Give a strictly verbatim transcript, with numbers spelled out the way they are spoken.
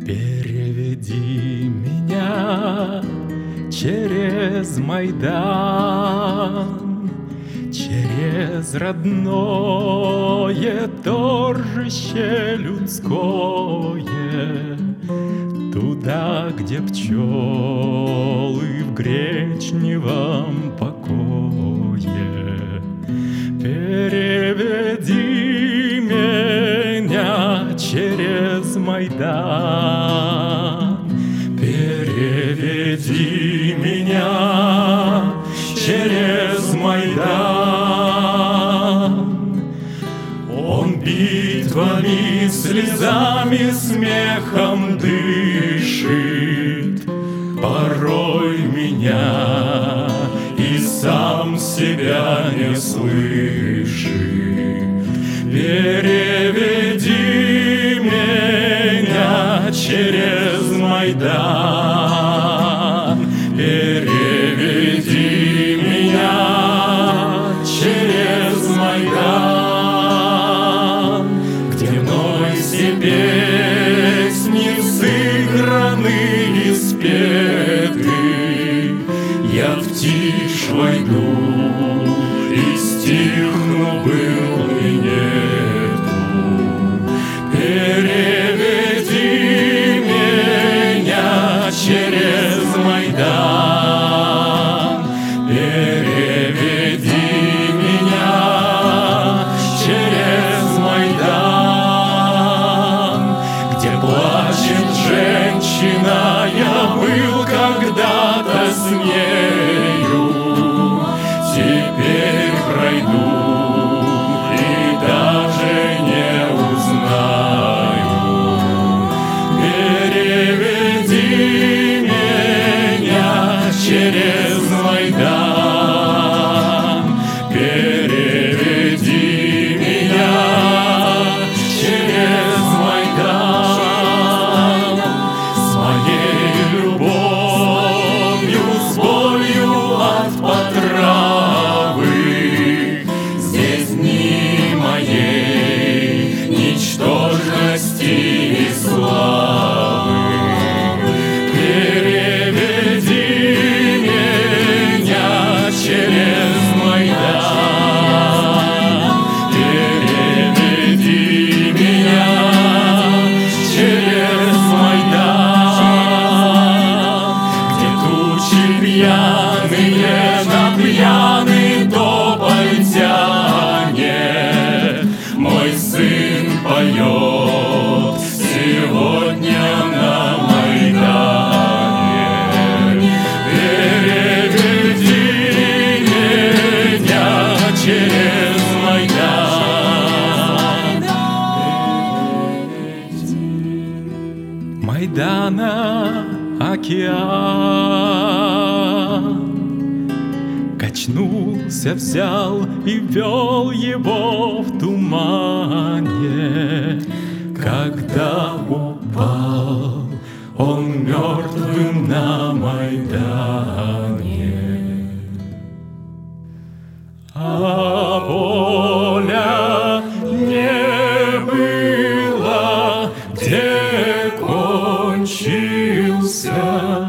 Переведи меня через Майдан, через родное торжище людское, туда, где пчелы в гречневом покое. Переведи меня через Майдан, переведи меня через Майдан. Он битвами, слезами, смехом дышит, порой меня и сам себя не слышит. Переведи меня через Майдан, переведи меня через Майдан, где мной все песни сыграны и спеты. Я в тишь войду и стихну, был и нету. Переведи меня через Майдан, переведи меня через Майдан, где плачет женщина, я был когда-то с нею, теперь пройду и даже не узнаю. Переведи меня через Майдан, переведи меня через Майдан, с моей любовью, с болью от потравы. Здесь дни моей ничтожности и славы. Переведи меня через Майдан, переведи меня через Майдан, где тучи пьяные на пьяный тополь тянет. Мой сын поет сегодня на Майдане. Переведи меня через Майдан. Майдана океан качнулся, взял и вел его в тумане. Когда упал он мертвым на Майдане, а поля не было, где кончился